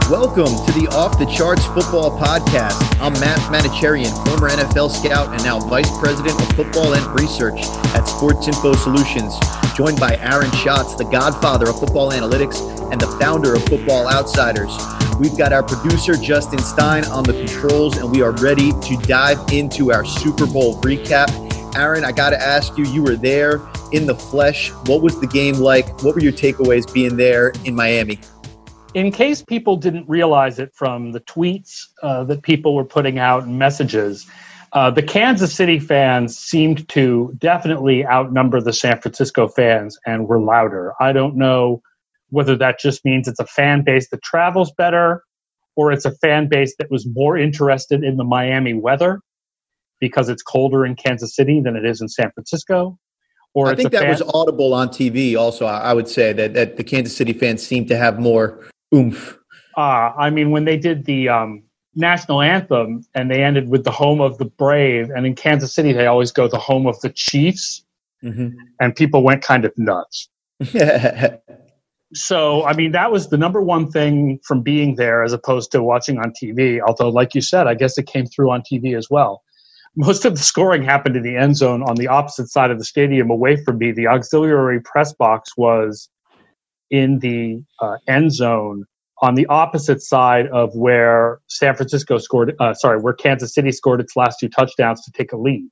Welcome to the Off the Charts Football Podcast. I'm Matt Manicherian, former NFL scout and now Vice President of Football and Research at Sports Info Solutions, joined by Aaron Schatz, the godfather of football analytics and the founder of Football Outsiders. We've got our producer, Justin Stein, on the controls, and we are ready to dive into our Super Bowl recap. Aaron, I got to ask you, you were there in the flesh. What was the game like? What were your takeaways being there in Miami? In case people didn't realize it from the tweets that people were putting out and messages, the Kansas City fans seemed to definitely outnumber the San Francisco fans and were louder. I don't know whether that just means it's a fan base that travels better or it's a fan base that was more interested in the Miami weather because it's colder in Kansas City than it is in San Francisco. Or I think that was audible on TV also. I would say that the Kansas City fans seem to have more oomph. I mean, when they did the national anthem and they ended with the home of the brave, and in Kansas City they always go the home of the Chiefs, and people went kind of nuts. So, I mean, that was the number one thing from being there as opposed to watching on TV. Although, like you said, I guess it came through on TV as well. Most of the scoring happened in the end zone on the opposite side of the stadium away from me. The auxiliary press box was in the end zone on the opposite side of where where Kansas City scored its last two touchdowns to take a lead.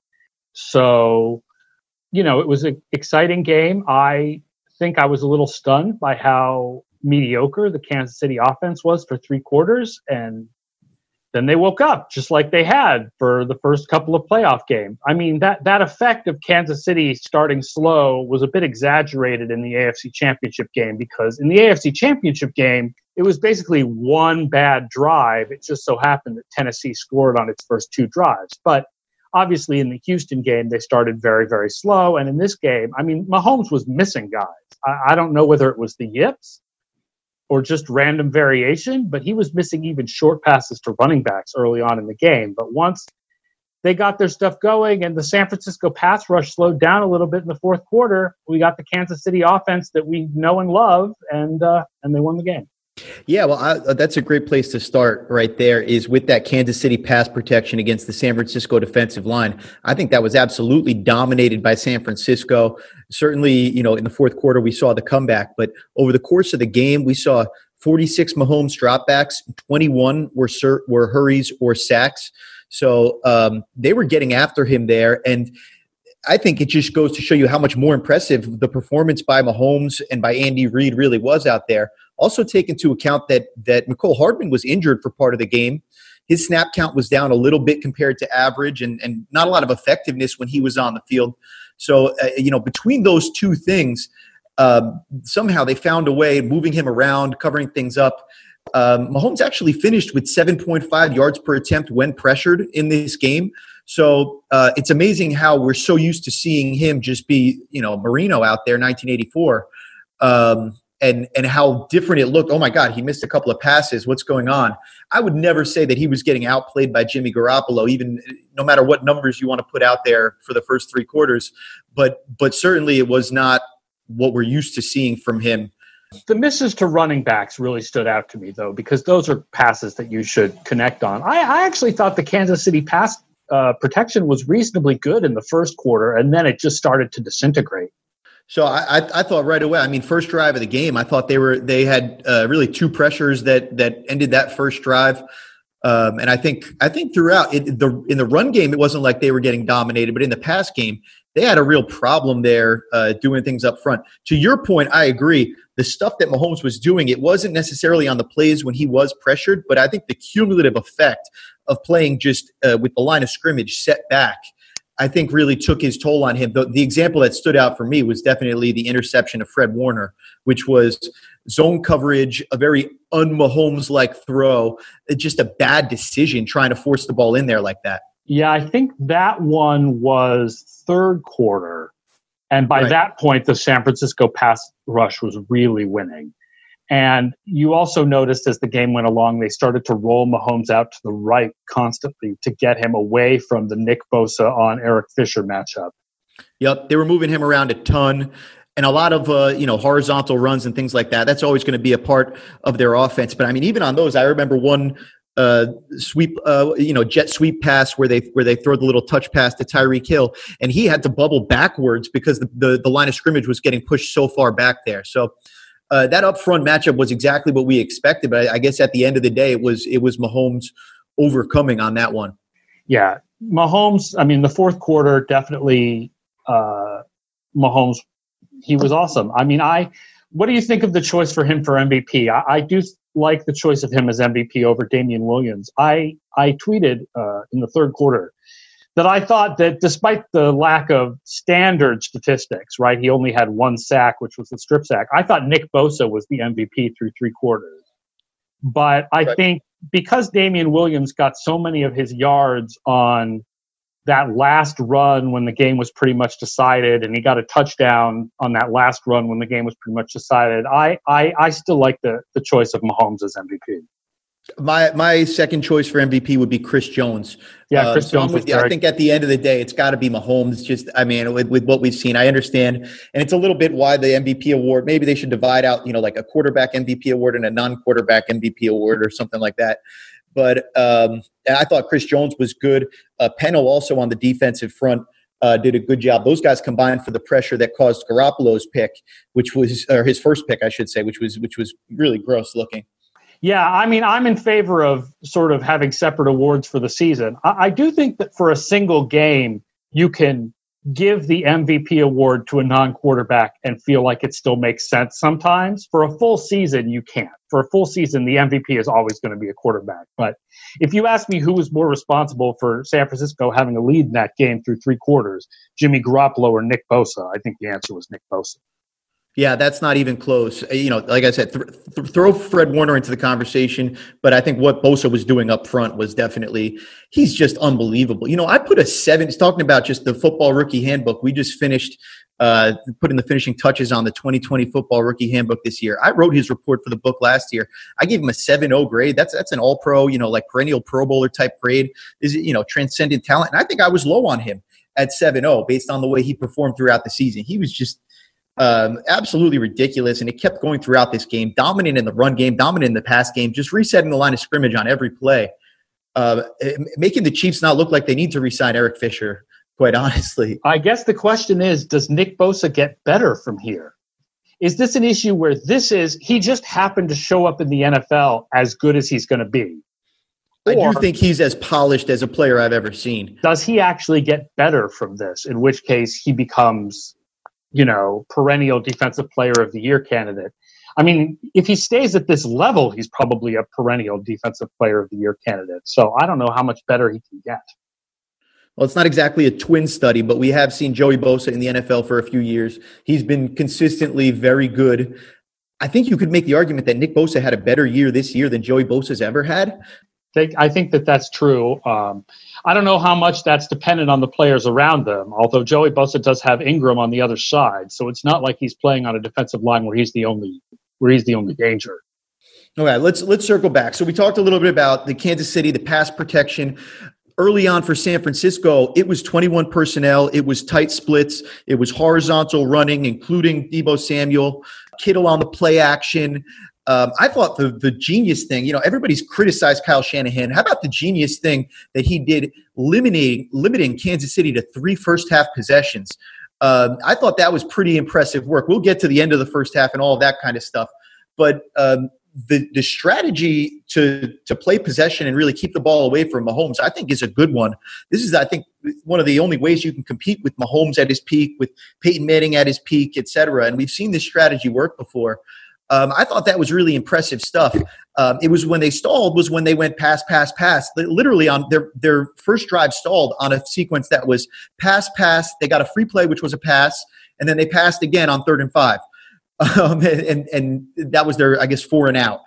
So, you know, it was an exciting game. I think I was a little stunned by how mediocre the Kansas City offense was for three quarters, and then they woke up just like they had for the first couple of playoff games. I mean, that effect of Kansas City starting slow was a bit exaggerated in the AFC Championship game, because in the AFC Championship game, it was basically one bad drive. It just so happened that Tennessee scored on its first two drives. But obviously in the Houston game, they started very, very slow. And in this game, I mean, Mahomes was missing guys. I don't know whether it was the yips or just random variation, but he was missing even short passes to running backs early on in the game. But once they got their stuff going and the San Francisco pass rush slowed down a little bit in the fourth quarter, we got the Kansas City offense that we know and love, and they won the game. Yeah, well, that's a great place to start right there, is with that Kansas City pass protection against the San Francisco defensive line. I think that was absolutely dominated by San Francisco. Certainly, you know, in the fourth quarter, we saw the comeback, but over the course of the game, we saw 46 Mahomes dropbacks, 21 were hurries or sacks. So they were getting after him there. And I think it just goes to show you how much more impressive the performance by Mahomes and by Andy Reid really was out there. Also take into account that Mecole Hardman was injured for part of the game. His snap count was down a little bit compared to average, and not a lot of effectiveness when he was on the field. So, between those two things, somehow they found a way, moving him around, covering things up. Mahomes actually finished with 7.5 yards per attempt when pressured in this game. So it's amazing how we're so used to seeing him just be, Marino out there, 1984. And how different it looked. Oh, my God, he missed a couple of passes. What's going on? I would never say that he was getting outplayed by Jimmy Garoppolo, even no matter what numbers you want to put out there for the first three quarters. But certainly it was not what we're used to seeing from him. The misses to running backs really stood out to me, though, because those are passes that you should connect on. I actually thought the Kansas City pass protection was reasonably good in the first quarter, and then it just started to disintegrate. So I thought right away, I mean, first drive of the game, I thought they had really two pressures that ended that first drive. And I think throughout in the run game, it wasn't like they were getting dominated, but in the pass game, they had a real problem there doing things up front. To your point, I agree. The stuff that Mahomes was doing, it wasn't necessarily on the plays when he was pressured, but I think the cumulative effect of playing just with the line of scrimmage set back, I think really took his toll on him. The example that stood out for me was definitely the interception of Fred Warner, which was zone coverage, a very un-Mahomes-like throw, just a bad decision trying to force the ball in there like that. Yeah, I think that one was third quarter. And by that point, the San Francisco pass rush was really winning. And you also noticed as the game went along, they started to roll Mahomes out to the right constantly to get him away from the Nick Bosa on Eric Fisher matchup. Yep, they were moving him around a ton. And a lot of horizontal runs and things like that. That's always going to be a part of their offense. But I mean, even on those, I remember one sweep, jet sweep pass where they throw the little touch pass to Tyreek Hill, and he had to bubble backwards because the line of scrimmage was getting pushed so far back there. So that up front matchup was exactly what we expected. But I guess at the end of the day, it was Mahomes overcoming on that one. Yeah, Mahomes. I mean, the fourth quarter definitely Mahomes. He was awesome. I mean, what do you think of the choice for him for MVP? I do like the choice of him as MVP over Damian Williams. I tweeted in the third quarter that I thought that despite the lack of standard statistics, right, he only had one sack, which was the strip sack. I thought Nick Bosa was the MVP through three quarters. But I think because Damian Williams got so many of his yards on that last run when the game was pretty much decided, and he got a touchdown on that last run when the game was pretty much decided, I still like the choice of Mahomes as MVP. My second choice for MVP would be Chris Jones. Yeah, Chris Jones. I think at the end of the day, it's got to be Mahomes. Just, I mean, with what we've seen, I understand, and it's a little bit why the MVP award. Maybe they should divide out, like a quarterback MVP award and a non-quarterback MVP award or something like that. But I thought Chris Jones was good. Pennell also on the defensive front did a good job. Those guys combined for the pressure that caused Garoppolo's pick, or his first pick, I should say, which was really gross looking. Yeah, I mean, I'm in favor of sort of having separate awards for the season. I do think that for a single game, you can give the MVP award to a non-quarterback and feel like it still makes sense sometimes. For a full season, you can't. For a full season, the MVP is always going to be a quarterback. But if you ask me who was more responsible for San Francisco having a lead in that game through three quarters, Jimmy Garoppolo or Nick Bosa, I think the answer was Nick Bosa. Yeah, that's not even close. Like I said, throw Fred Warner into the conversation, but I think what Bosa was doing up front was definitely, he's just unbelievable. I put a 7, talking about just the football rookie handbook. We just finished putting the finishing touches on the 2020 football rookie handbook this year. I wrote his report for the book last year. I gave him a 7.0 grade. That's an all pro, like perennial Pro Bowler type grade. Is transcendent talent. And I think I was low on him at 7.0 based on the way he performed throughout the season. He was just absolutely ridiculous, and it kept going throughout this game, dominant in the run game, dominant in the pass game, just resetting the line of scrimmage on every play, making the Chiefs not look like they need to re-sign Eric Fisher, quite honestly. I guess the question is, does Nick Bosa get better from here? Is this an issue where he just happened to show up in the NFL as good as he's going to be? I do think he's as polished as a player I've ever seen. Does he actually get better from this, in which case he becomes perennial defensive player of the year candidate? I mean, if he stays at this level, he's probably a perennial defensive player of the year candidate. So I don't know how much better he can get. Well, it's not exactly a twin study, but we have seen Joey Bosa in the NFL for a few years. He's been consistently very good. I think you could make the argument that Nick Bosa had a better year this year than Joey Bosa's ever had. I think that's true. I don't know how much that's dependent on the players around them, although Joey Bosa does have Ingram on the other side. So it's not like he's playing on a defensive line where he's the only danger. All right, let's circle back. So we talked a little bit about the Kansas City, the pass protection. Early on for San Francisco, it was 21 personnel. It was tight splits. It was horizontal running, including Deebo Samuel, Kittle on the play action. I thought the genius thing, everybody's criticized Kyle Shanahan. How about the genius thing that he did, limiting Kansas City to 3 first-half possessions? I thought that was pretty impressive work. We'll get to the end of the first half and all of that kind of stuff. But the strategy to play possession and really keep the ball away from Mahomes, I think, is a good one. This is, I think, one of the only ways you can compete with Mahomes at his peak, with Peyton Manning at his peak, et cetera. And we've seen this strategy work before. I thought that was really impressive stuff. It was when they stalled was when they went pass. They literally on their first drive stalled on a sequence that was pass. They got a free play, which was a pass, and then they passed again on 3rd and 5. And that was their, I guess, 4 and out.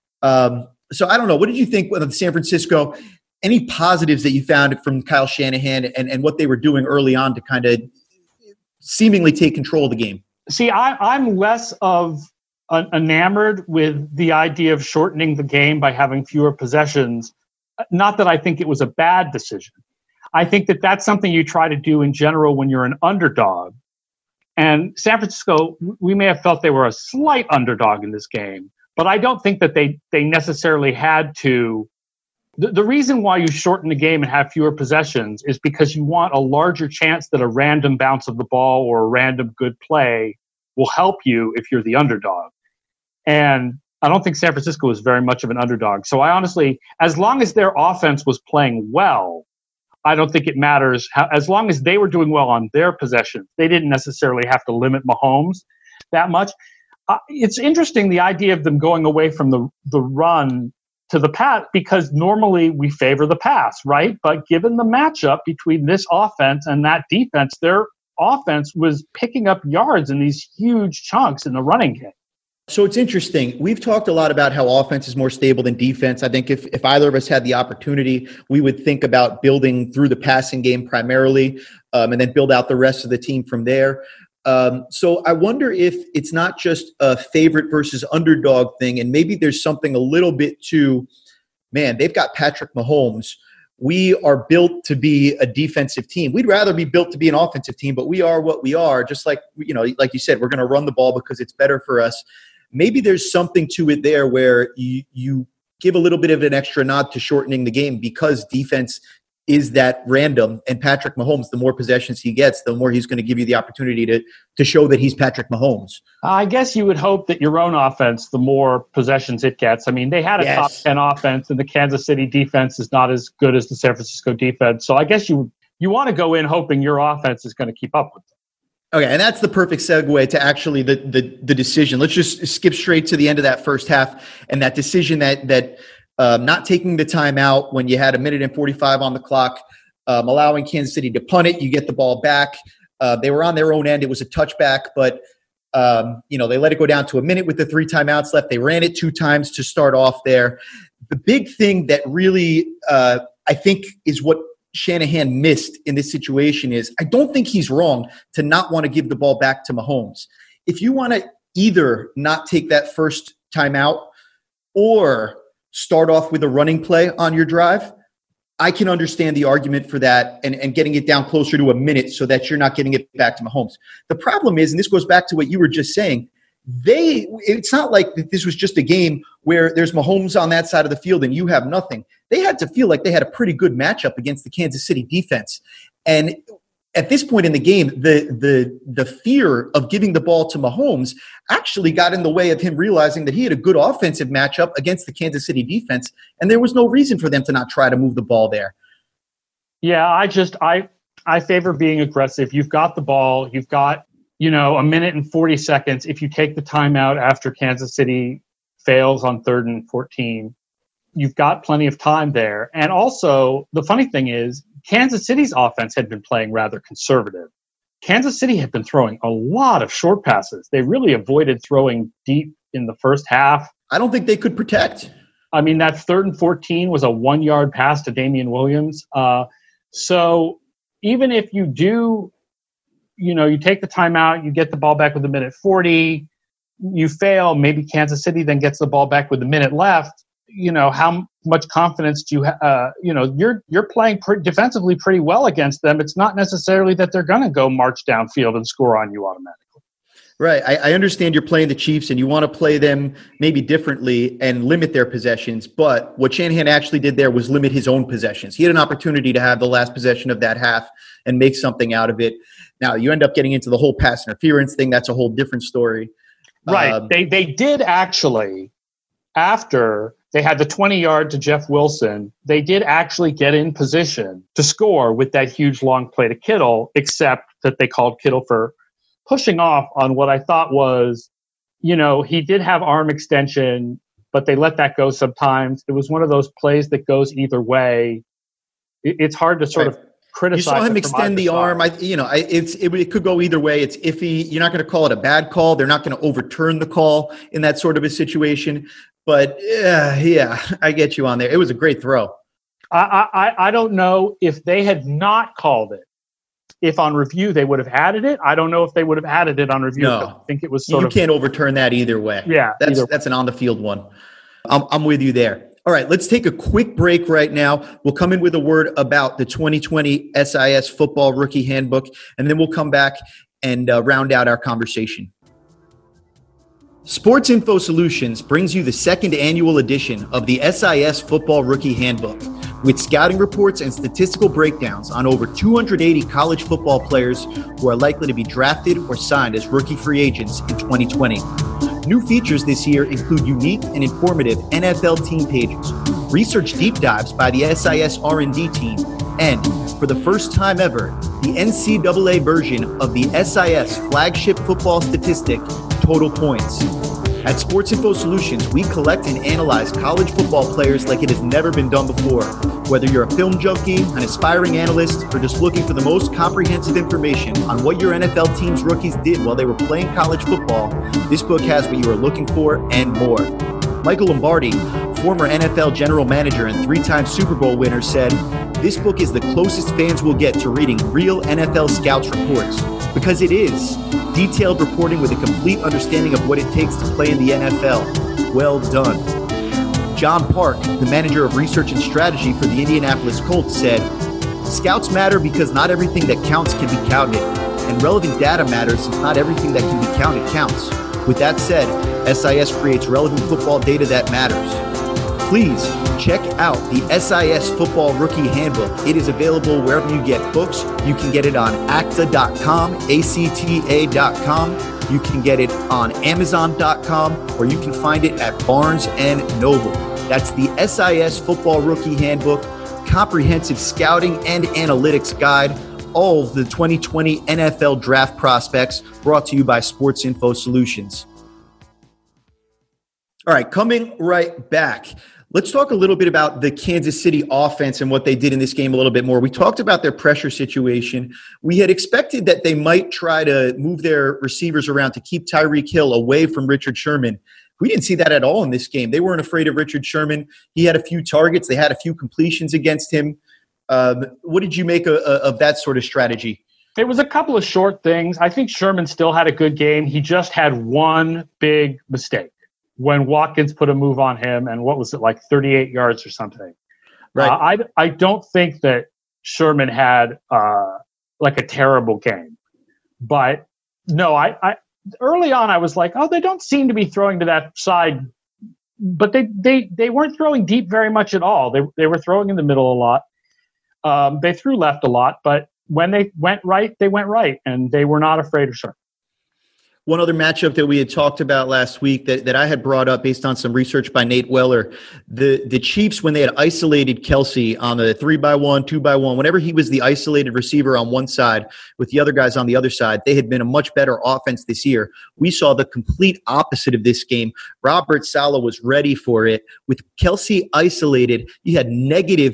So I don't know. What did you think of San Francisco? Any positives that you found from Kyle Shanahan and what they were doing early on to kind of seemingly take control of the game? See, I'm less of enamored with the idea of shortening the game by having fewer possessions. Not that I think it was a bad decision. I think that that's something you try to do in general when you're an underdog. And San Francisco, we may have felt they were a slight underdog in this game, but I don't think that they necessarily had to. The reason why you shorten the game and have fewer possessions is because you want a larger chance that a random bounce of the ball or a random good play will help you if you're the underdog. And I don't think San Francisco was very much of an underdog. So I honestly, as long as their offense was playing well, I don't think it matters. As long as they were doing well on their possessions, they didn't necessarily have to limit Mahomes that much. It's interesting, the idea of them going away from the run to the pass, because normally we favor the pass, right? But given the matchup between this offense and that defense, their offense was picking up yards in these huge chunks in the running game. So it's interesting. We've talked a lot about how offense is more stable than defense. I think if either of us had the opportunity, we would think about building through the passing game primarily, and then build out the rest of the team from there. So I wonder if it's not just a favorite versus underdog thing, and maybe there's something a little bit to, man, they've got Patrick Mahomes. We are built to be a defensive team. We'd rather be built to be an offensive team, but we are what we are. Just like, like you said, we're going to run the ball because it's better for us. Maybe there's something to it there where you give a little bit of an extra nod to shortening the game because defense is that random. And Patrick Mahomes, the more possessions he gets, the more he's going to give you the opportunity to show that he's Patrick Mahomes. I guess you would hope that your own offense, the more possessions it gets. I mean, they had a top 10 offense, and the Kansas City defense is not as good as the San Francisco defense. So I guess you want to go in hoping your offense is going to keep up with them. Okay, and that's the perfect segue to actually the decision. Let's just skip straight to the end of that first half and that decision that not taking the timeout when you had 1:45 on the clock, allowing Kansas City to punt it. You get the ball back. They were on their own end. It was a touchback, but they let it go down to a minute with the 3 timeouts left. They ran it 2 times to start off there. The big thing that really I think is what Shanahan missed in this situation is I don't think he's wrong to not want to give the ball back to Mahomes. If you want to either not take that first timeout or start off with a running play on your drive, I can understand the argument for that and getting it down closer to a minute so that you're not getting it back to Mahomes. The problem is, and this goes back to what you were just saying, it's not like this was just a game where there's Mahomes on that side of the field and you have nothing. They had to feel like they had a pretty good matchup against the Kansas City defense. And at this point in the game, the fear of giving the ball to Mahomes actually got in the way of him realizing that he had a good offensive matchup against the Kansas City defense, and there was no reason for them to not try to move the ball there. Yeah, I favor being aggressive. You've got the ball. You've got, 1 minute and 40 seconds. If you take the timeout after Kansas City fails on 3rd and 14, you've got plenty of time there. And also, the funny thing is, Kansas City's offense had been playing rather conservative. Kansas City had been throwing a lot of short passes. They really avoided throwing deep in the first half. I don't think they could protect. I mean, that 3rd and 14 was a 1-yard pass to Damian Williams. So even if you do, you take the timeout, you get the ball back with 1:40, you fail, maybe Kansas City then gets the ball back with a minute left. How much confidence do you have? You're playing defensively pretty well against them. It's not necessarily that they're going to go march downfield and score on you automatically. Right. I understand you're playing the Chiefs and you want to play them maybe differently and limit their possessions. But what Shanahan actually did there was limit his own possessions. He had an opportunity to have the last possession of that half and make something out of it. Now, you end up getting into the whole pass interference thing. That's a whole different story. Right. They did actually, after they had the 20-yard to Jeff Wilson, they did actually get in position to score with that huge long play to Kittle, except that they called Kittle for pushing off on what I thought was, he did have arm extension, but they let that go sometimes. It was one of those plays that goes either way. It's hard to sort of criticize. You saw him extend the arm. It could go either way. It's iffy. You're not going to call it a bad call. They're not going to overturn the call in that sort of a situation. But yeah, I get you on there. It was a great throw. I don't know if they had not called it. If on review they would have added it, I don't know if they would have added it on review. No, I think it was you can't overturn that either way. Yeah, that's an on the field one. I'm with you there. All right, let's take a quick break right now. We'll come in with a word about the 2020 SIS Football Rookie Handbook, and then we'll come back and round out our conversation. Sports Info Solutions brings you the second annual edition of the SIS Football Rookie Handbook, with scouting reports and statistical breakdowns on over 280 college football players who are likely to be drafted or signed as rookie free agents in 2020. New features this year include unique and informative NFL team pages, research deep dives by the SIS R&D team, and, for the first time ever, the NCAA version of the SIS flagship football statistic, Total Points. At Sports Info Solutions, we collect and analyze college football players like it has never been done before. Whether you're a film junkie, an aspiring analyst, or just looking for the most comprehensive information on what your NFL team's rookies did while they were playing college football, this book has what you are looking for and more. Michael Lombardi, former NFL general manager and three-time Super Bowl winner, said, "This book is the closest fans will get to reading real NFL scouts reports, because it is detailed reporting with a complete understanding of what it takes to play in the NFL. Well done." John Park, the manager of research and strategy for the Indianapolis Colts, said, "Scouts matter because not everything that counts can be counted, and relevant data matters since not everything that can be counted counts. With that said, SIS creates relevant football data that matters." Please check out the SIS Football Rookie Handbook. It is available wherever you get books. You can get it on acta.com, ACTA.com. You can get it on Amazon.com, or you can find it at Barnes & Noble. That's the SIS Football Rookie Handbook, comprehensive scouting and analytics guide, all of the 2020 NFL Draft prospects, brought to you by Sports Info Solutions. All right, coming right back. Let's talk a little bit about the Kansas City offense and what they did in this game a little bit more. We talked about their pressure situation. We had expected that they might try to move their receivers around to keep Tyreek Hill away from Richard Sherman. We didn't see that at all in this game. They weren't afraid of Richard Sherman. He had a few targets. They had a few completions against him. What did you make of that sort of strategy? There was a couple of short things. I think Sherman still had a good game. He just had one big mistake when Watkins put a move on him, and what was it, like 38 yards or something. Right. I don't think that Sherman had like a terrible game. But no, I early on I was like, oh, they don't seem to be throwing to that side. But they weren't throwing deep very much at all. They were throwing in the middle a lot. They threw left a lot, but when they went right, and they were not afraid of Sherman. One other matchup that we had talked about last week that I had brought up based on some research by Nate Weller, the Chiefs, when they had isolated Kelsey on the 3x1, 2x1, whenever he was the isolated receiver on one side with the other guys on the other side, they had been a much better offense this year. We saw the complete opposite of this game. Robert Saleh was ready for it. With Kelsey isolated, he had negative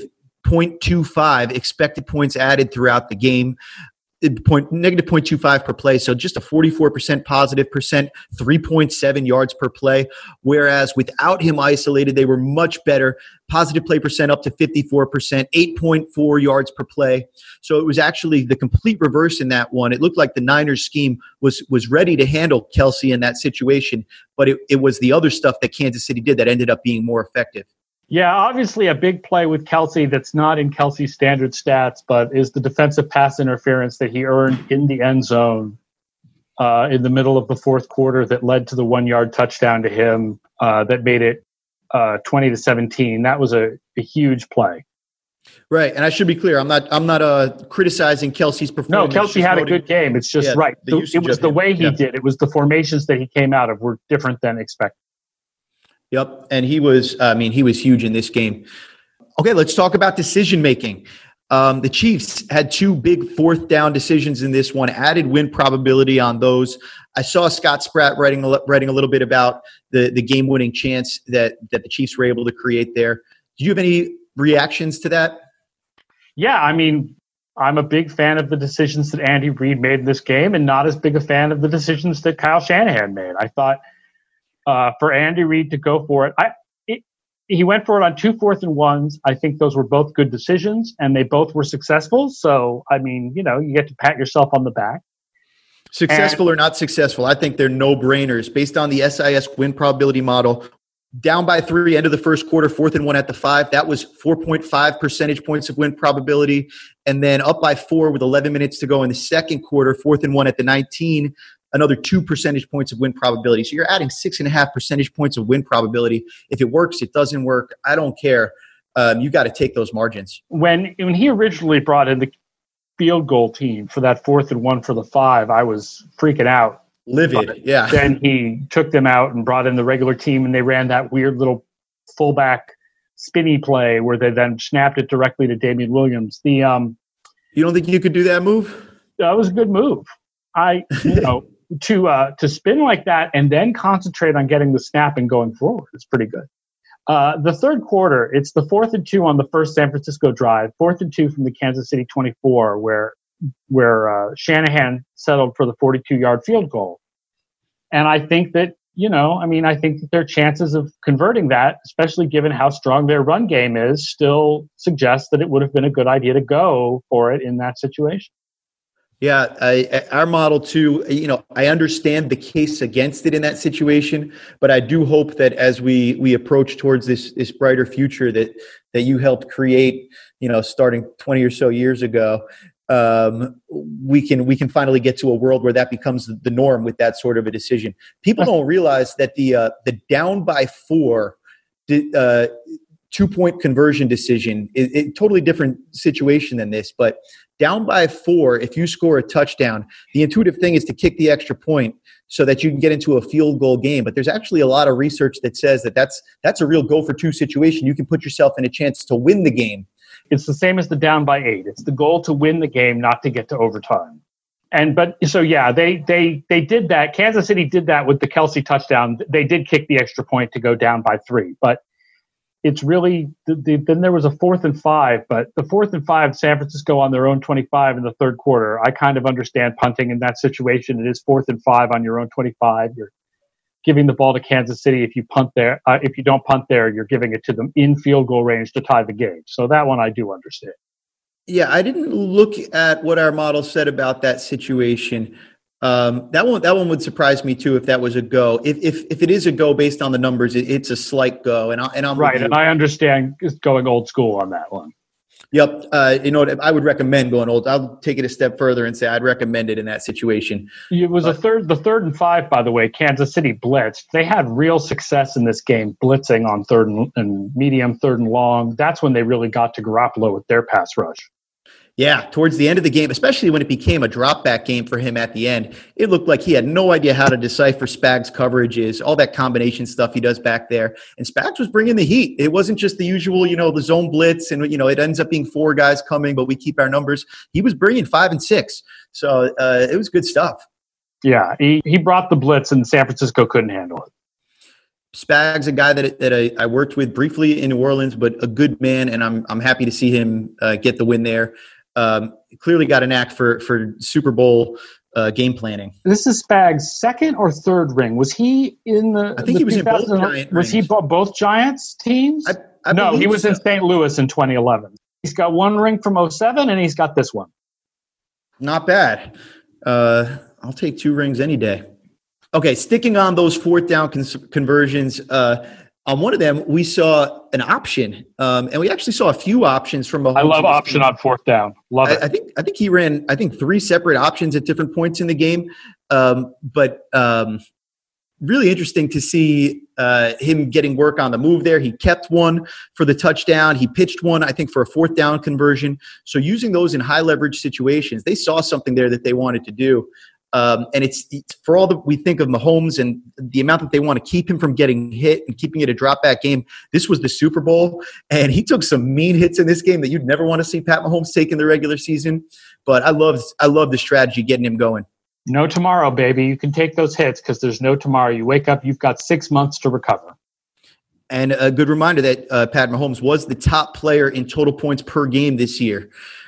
0.25 expected points added throughout the game. Negative 0.25 per play, so just a 44% positive percent, 3.7 yards per play. Whereas without him isolated, they were much better. Positive play percent up to 54%, 8.4 yards per play. So it was actually the complete reverse in that one. It looked like the Niners scheme was ready to handle Kelsey in that situation, but it was the other stuff that Kansas City did that ended up being more effective. Yeah, obviously a big play with Kelsey that's not in Kelsey's standard stats, but is the defensive pass interference that he earned in the end zone in the middle of the fourth quarter that led to the 1-yard touchdown to him that made it 20-17. That was a huge play. Right, and I should be clear. I'm not criticizing Kelsey's performance. No, Kelsey had a good game. It's just right. It was the way he did. It was the formations that he came out of were different than expected. Yep, and he was huge in this game. Okay, let's talk about decision-making. The Chiefs had two big fourth down decisions in this one, added win probability on those. I saw Scott Spratt writing a little bit about the game-winning chance that the Chiefs were able to create there. Do you have any reactions to that? Yeah, I mean, I'm a big fan of the decisions that Andy Reid made in this game and not as big a fan of the decisions that Kyle Shanahan made. I thought for Andy Reid to go for it, he went for it on 2 4th and 1s. I think those were both good decisions, and they both were successful. So, I mean, you get to pat yourself on the back. Successful or not successful, I think they're no-brainers. Based on the SIS win probability model, Down by 3, end of the first quarter, 4th and 1 at the 5. That was 4.5 percentage points of win probability. And then up by 4 with 11 minutes to go in the second quarter, 4th and 1 at the 19, another 2 percentage points of win probability. So you're adding 6.5 percentage points of win probability. If it works, it doesn't work, I don't care. You got to take those margins. When he originally brought in the field goal team for that 4th and 1 for the 5, I was freaking out. Livid, yeah. Then he took them out and brought in the regular team, and they ran that weird little fullback spinny play where they then snapped it directly to Damian Williams. You don't think you could do that move? That was a good move. To spin like that and then concentrate on getting the snap and going forward is pretty good. The third quarter, it's the 4th and 2 on the first San Francisco drive, 4th and 2 from the Kansas City 24, where Shanahan settled for the 42-yard field goal. And I think that, I think that their chances of converting that, especially given how strong their run game is, still suggests that it would have been a good idea to go for it in that situation. Yeah, our model too, I understand the case against it in that situation, but I do hope that as we approach towards this brighter future that you helped create, starting 20 or so years ago, we can finally get to a world where that becomes the norm with that sort of a decision. People don't realize that the down by 4 2-point conversion decision is a totally different situation than this, but down by 4, if you score a touchdown, the intuitive thing is to kick the extra point so that you can get into a field goal game. But there's actually a lot of research that says that that's a real go for 2 situation. You can put yourself in a chance to win the game. It's the same as the down by 8. It's the goal to win the game, not to get to overtime. They did that. Kansas City did that with the Kelce touchdown. They did kick the extra point to go down by 3, but it's really then there was a 4th and 5, but the 4th and 5, San Francisco on their own 25 in the third quarter. I kind of understand punting in that situation. It is 4th and 5 on your own 25. You're giving the ball to Kansas City. If you punt there, if you don't punt there, you're giving it to them in field goal range to tie the game. So that one I do understand. Yeah, I didn't look at what our model said about that situation. That one would surprise me too if that was a go. If it is a go based on the numbers, it's a slight go, and I'm right. And I understand going old school on that one. Yep. I would recommend going old. I'll take it a step further and say I'd recommend it in that situation. It was the 3rd and 5, by the way. Kansas City blitzed. They had real success in this game blitzing on 3rd and medium, 3rd and long. That's when they really got to Garoppolo with their pass rush. Yeah, towards the end of the game, especially when it became a drop-back game for him at the end, it looked like he had no idea how to decipher Spags' coverages, all that combination stuff he does back there. And Spags was bringing the heat. It wasn't just the usual, the zone blitz, and, it ends up being 4 guys coming, but we keep our numbers. He was bringing 5 and 6. So it was good stuff. Yeah, he brought the blitz, and San Francisco couldn't handle it. Spags, a guy that I worked with briefly in New Orleans, but a good man, and I'm happy to see him get the win there. Clearly got a knack for Super Bowl game planning. This is Spags' 2nd or 3rd ring. Was he in the? I think he was in both Giant Was he both Giants teams? No, he was in St. Louis in 2011. He's got 1 ring from 2007, and he's got this one. Not bad. I'll take 2 rings any day. Okay, sticking on those 4th down conversions. On one of them, we saw an option, and we actually saw a few options from Mahomes. I love option on 4th down. Love it. I think he ran 3 separate options at different points in the game, but really interesting to see him getting work on the move there. He kept one for the touchdown. He pitched one, I think, for a 4th down conversion. So using those in high leverage situations, they saw something there that they wanted to do. And it's for all that we think of Mahomes and the amount that they want to keep him from getting hit and keeping it a drop back game. This was the Super Bowl, and he took some mean hits in this game that you'd never want to see Pat Mahomes take in the regular season. But I love the strategy getting him going. No tomorrow, baby. You can take those hits because there's no tomorrow. You wake up, you've got 6 months to recover. And a good reminder that Pat Mahomes was the top player in total points per game this year.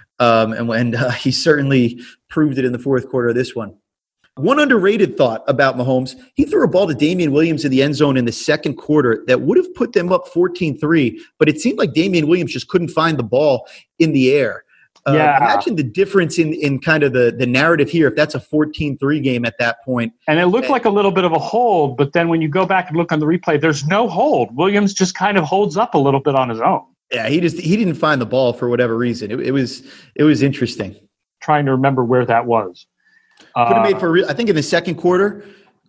And he certainly proved it in the 4th quarter of this one. One underrated thought about Mahomes, he threw a ball to Damian Williams in the end zone in the 2nd quarter that would have put them up 14-3, but it seemed like Damian Williams just couldn't find the ball in the air. Imagine the difference in kind of the narrative here. If that's a 14-3 game at that point. And it looked like a little bit of a hold, but then when you go back and look on the replay, there's no hold. Williams just kind of holds up a little bit on his own. Yeah, he didn't find the ball for whatever reason. It was interesting. Trying to remember where that was. Could have made for, I think in the second quarter,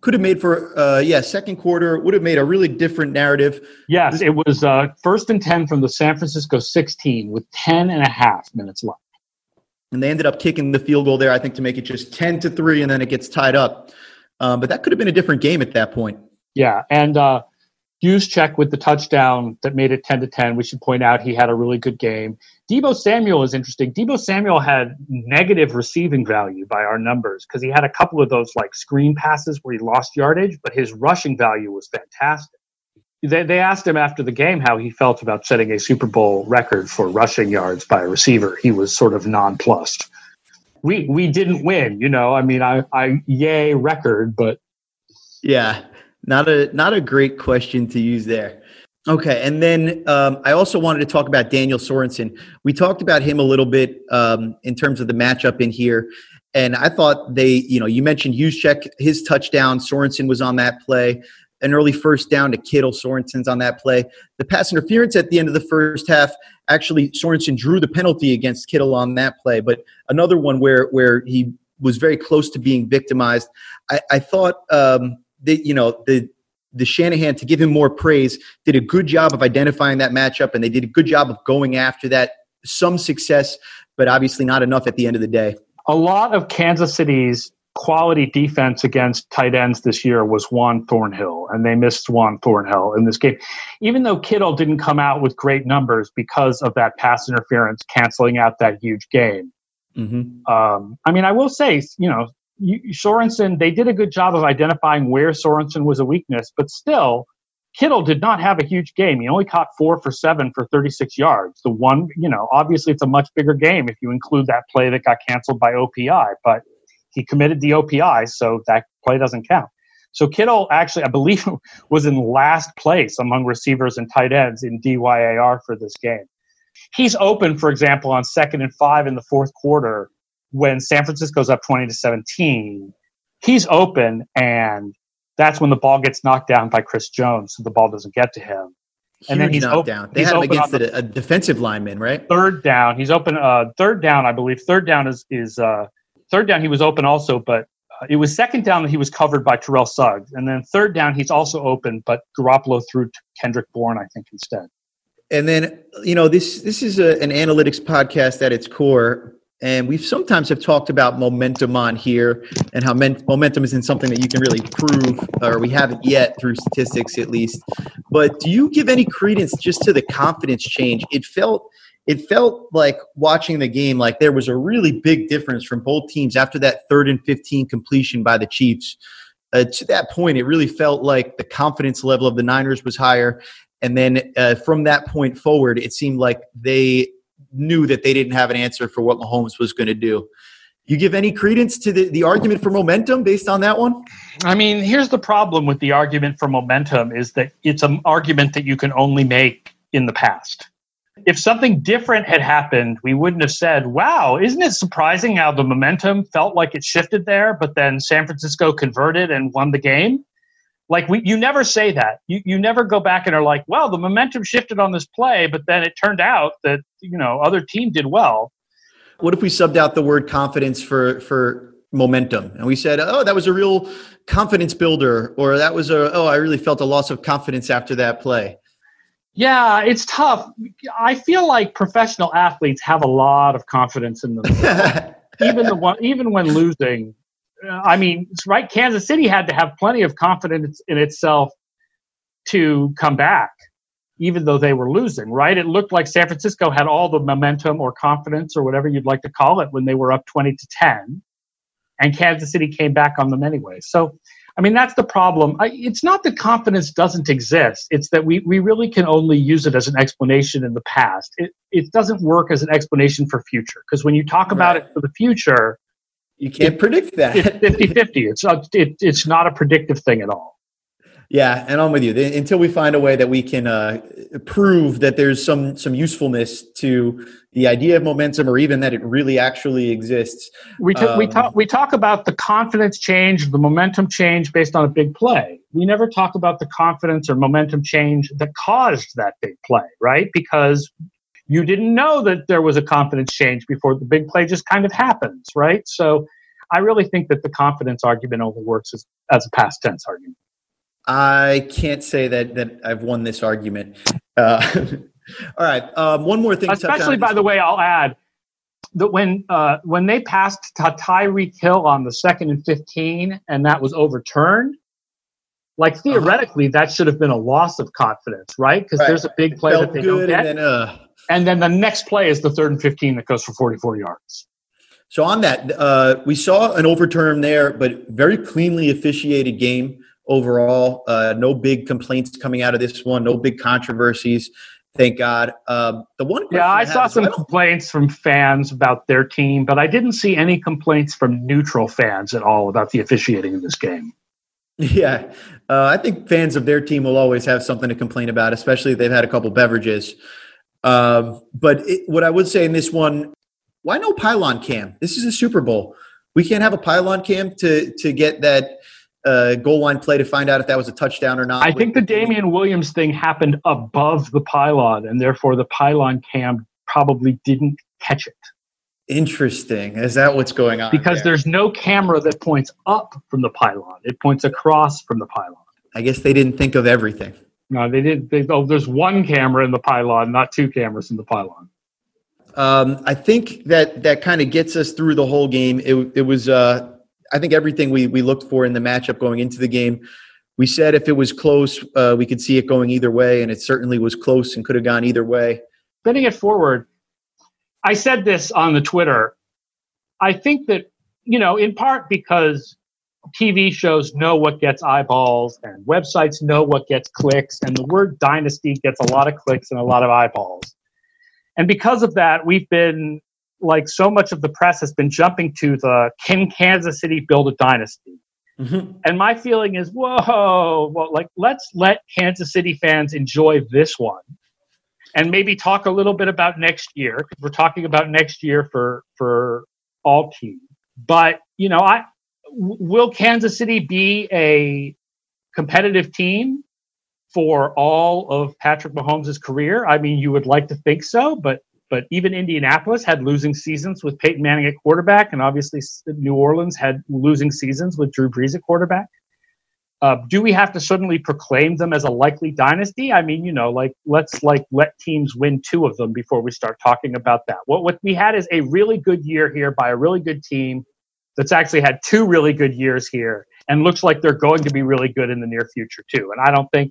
second quarter would have made a really different narrative. Yes, it was 1st and 10 from the San Francisco 16 with 10 and a half minutes left. And they ended up kicking the field goal there, I think, to make it just 10-3, and then it gets tied up. But that could have been a different game at that point. Yeah, and Juszczyk with the touchdown that made it 10-10. We should point out he had a really good game. Deebo Samuel is interesting. Deebo Samuel had negative receiving value by our numbers because he had a couple of those like screen passes where he lost yardage, but his rushing value was fantastic. They asked him after the game how he felt about setting a Super Bowl record for rushing yards by a receiver. He was sort of nonplussed. We didn't win, I mean, I yay record, but yeah, not a great question to use there. Okay, and then I also wanted to talk about Daniel Sorensen. We talked about him a little bit in terms of the matchup in here, and I thought you mentioned Juszczyk, his touchdown. Sorensen was on that play. An early first down to Kittle. Sorensen's on that play. The pass interference at the end of the first half, actually Sorensen drew the penalty against Kittle on that play, but another one where he was very close to being victimized. I thought that the Shanahan, to give him more praise, did a good job of identifying that matchup, and they did a good job of going after that. Some success, but obviously not enough at the end of the day. A lot of Kansas City's quality defense against tight ends this year was Juan Thornhill, and they missed Juan Thornhill in this game. Even though Kittle didn't come out with great numbers because of that pass interference canceling out that huge game. Mm-hmm. I mean, I will say, Sorensen, they did a good job of identifying where Sorensen was a weakness, but still, Kittle did not have a huge game. He only caught 4 for 7 for 36 yards. The one, obviously it's a much bigger game if you include that play that got canceled by OPI, but he committed the OPI, so that play doesn't count. So Kittle actually, I believe, was in last place among receivers and tight ends in DYAR for this game. He's open, for example, on 2nd and 5 in the fourth quarter when San Francisco's up 20-17. He's open, and that's when the ball gets knocked down by Chris Jones, so the ball doesn't get to him. And then he's knockdown. They had him against a defensive lineman, right? Third down. He's open. Third down, I believe. Third down is third down, he was open also, but it was second down that he was covered by Terrell Suggs. And then third down, he's also open, but Garoppolo threw to Kendrick Bourne, I think, instead. And then, this is an analytics podcast at its core, and we've sometimes have talked about momentum on here and how momentum isn't something that you can really prove, or we haven't yet through statistics at least. But do you give any credence just to the confidence change? It felt like watching the game, like there was a really big difference from both teams after that 3rd and 15 completion by the Chiefs. To that point, it really felt like the confidence level of the Niners was higher. And then from that point forward, it seemed like they knew that they didn't have an answer for what Mahomes was going to do. You give any credence to the argument for momentum based on that one? I mean, here's the problem with the argument for momentum is that it's an argument that you can only make in the past. If something different had happened, we wouldn't have said, wow, isn't it surprising how the momentum felt like it shifted there, but then San Francisco converted and won the game? Like, you never say that. You never go back and are like, well, the momentum shifted on this play, but then it turned out that, other team did well. What if we subbed out the word confidence for momentum? And we said, oh, that was a real confidence builder, or that was I really felt a loss of confidence after that play. Yeah, it's tough. I feel like professional athletes have a lot of confidence in themselves, even when losing. I mean, right? Kansas City had to have plenty of confidence in itself to come back, even though they were losing. Right? It looked like San Francisco had all the momentum or confidence or whatever you'd like to call it when they were up 20-10, and Kansas City came back on them anyway. So, I mean, that's the problem. It's not that confidence doesn't exist. It's that we really can only use it as an explanation in the past. It doesn't work as an explanation for future. Because when you talk about it for the future, you can't predict that. It's 50-50. It's not a predictive thing at all. Yeah, and I'm with you. Until we find a way that we can prove that there's some usefulness to the idea of momentum, or even that it really actually exists. We talk about the confidence change, the momentum change based on a big play. We never talk about the confidence or momentum change that caused that big play, right? Because you didn't know that there was a confidence change before the big play just kind of happens, right? So I really think that the confidence argument only works as a past tense argument. I can't say that I've won this argument. All right. One more thing. Especially, by the way, I'll add that when they passed Tyreek Hill on the 2nd and 15, and that was overturned, like theoretically, that should have been a loss of confidence, right? Because there's a big play that they don't get. And then the next play is the 3rd and 15 that goes for 44 yards. So on that, we saw an overturn there, but very cleanly officiated game. Overall, no big complaints coming out of this one. No big controversies, thank God. The one, I saw some complaints from fans about their team, but I didn't see any complaints from neutral fans at all about the officiating of this game. Yeah, I think fans of their team will always have something to complain about, especially if they've had a couple beverages. But what I would say in this one, why no pylon cam? This is a Super Bowl. We can't have a pylon cam to get that goal line play to find out if that was a touchdown or not. I think the Damian Williams thing happened above the pylon, and therefore the pylon cam probably didn't catch it. Interesting. Is that what's going on? Because there's no camera that points up from the pylon. It points across from the pylon. I guess they didn't think of everything. No, they did. There's one camera in the pylon, not two cameras in the pylon. I think that kind of gets us through the whole game. It was I think everything we looked for in the matchup going into the game. We said if it was close, we could see it going either way, and it certainly was close and could have gone either way. Spinning it forward, I said this on the Twitter. I think that, in part because TV shows know what gets eyeballs and websites know what gets clicks, and the word dynasty gets a lot of clicks and a lot of eyeballs. And because of that, we've been, like so much of the press has been jumping to the can Kansas City build a dynasty? Mm-hmm. And my feeling is, let's let Kansas City fans enjoy this one and maybe talk a little bit about next year, because we're talking about next year for all teams. But, will Kansas City be a competitive team for all of Patrick Mahomes' career? I mean, you would like to think so, but even Indianapolis had losing seasons with Peyton Manning at quarterback, and obviously New Orleans had losing seasons with Drew Brees at quarterback. Do we have to suddenly proclaim them as a likely dynasty? I mean, let's let teams win 2 of them before we start talking about that. What we had is a really good year here by a really good team that's actually had 2 really good years here and looks like they're going to be really good in the near future too. And I don't think,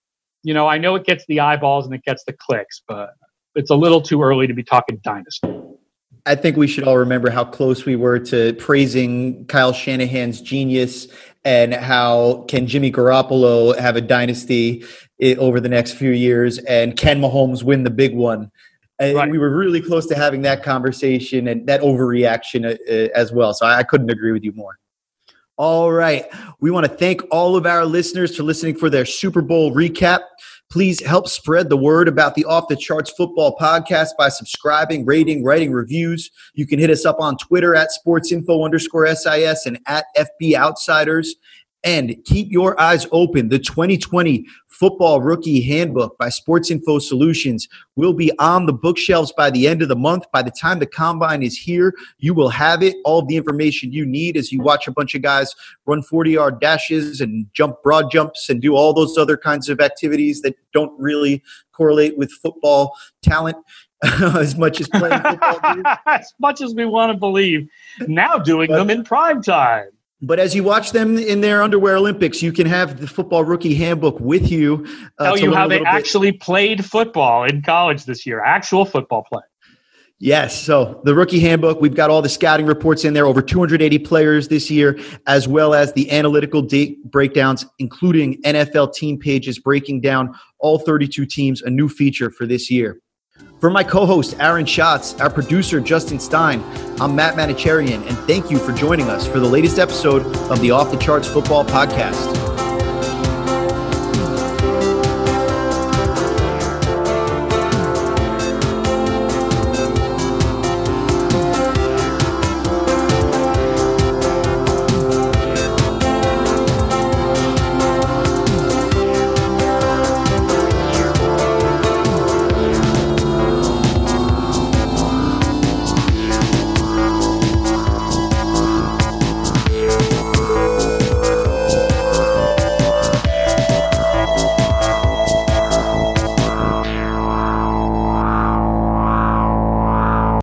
I know it gets the eyeballs and it gets the clicks, but it's a little too early to be talking dynasty. I think we should all remember how close we were to praising Kyle Shanahan's genius and how can Jimmy Garoppolo have a dynasty over the next few years, and can Mahomes win the big one? Right. We were really close to having that conversation and that overreaction as well. So I couldn't agree with you more. All right. We want to thank all of our listeners for listening for their Super Bowl recap. Please help spread the word about the Off the Charts Football Podcast by subscribing, rating, writing reviews. You can hit us up on Twitter at sportsinfo_SIS and at FB Outsiders. And keep your eyes open. The 2020 Football Rookie Handbook by Sports Info Solutions will be on the bookshelves by the end of the month. By the time the combine is here, you will have it. All of the information you need as you watch a bunch of guys run 40-yard dashes and jump broad jumps and do all those other kinds of activities that don't really correlate with football talent as much as playing football. As much as we want to believe. Now doing them in prime time. But as you watch them in their underwear Olympics, you can have the Football Rookie Handbook with you. Tell you how they actually played football in college this year, actual football play. Yes. So the Rookie Handbook, we've got all the scouting reports in there, over 280 players this year, as well as the analytical date breakdowns, including NFL team pages breaking down all 32 teams, a new feature for this year. For my co-host, Aaron Schatz, our producer, Justin Stein, I'm Matt Manicherian, and thank you for joining us for the latest episode of the Off the Charts Football Podcast.